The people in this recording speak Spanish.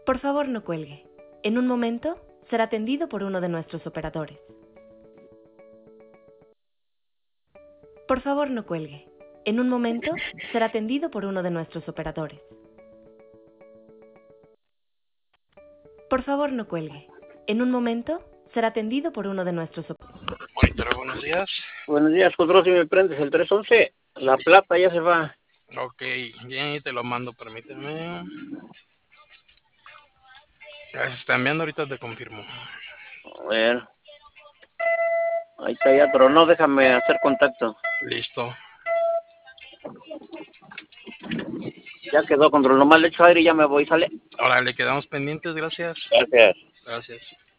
Por favor, no cuelgue. En un momento será atendido por uno de nuestros operadores. Por favor, no cuelgue. En un momento será atendido por uno de nuestros operadores. Por favor, no cuelgue. En un momento será atendido por uno de nuestros operadores. Monitor, buenos días. Buenos días, control, si me prendes el 311, la plata ya se va. Ok, bien, te lo mando, permíteme. Ya se está enviando, ahorita te confirmo. A ver. Ahí está ya, pero no, déjame hacer contacto. Listo. Ya quedó, control, nomás le echo aire y ya me voy, ¿sale? Ahora le quedamos pendientes, gracias. Gracias. Gracias.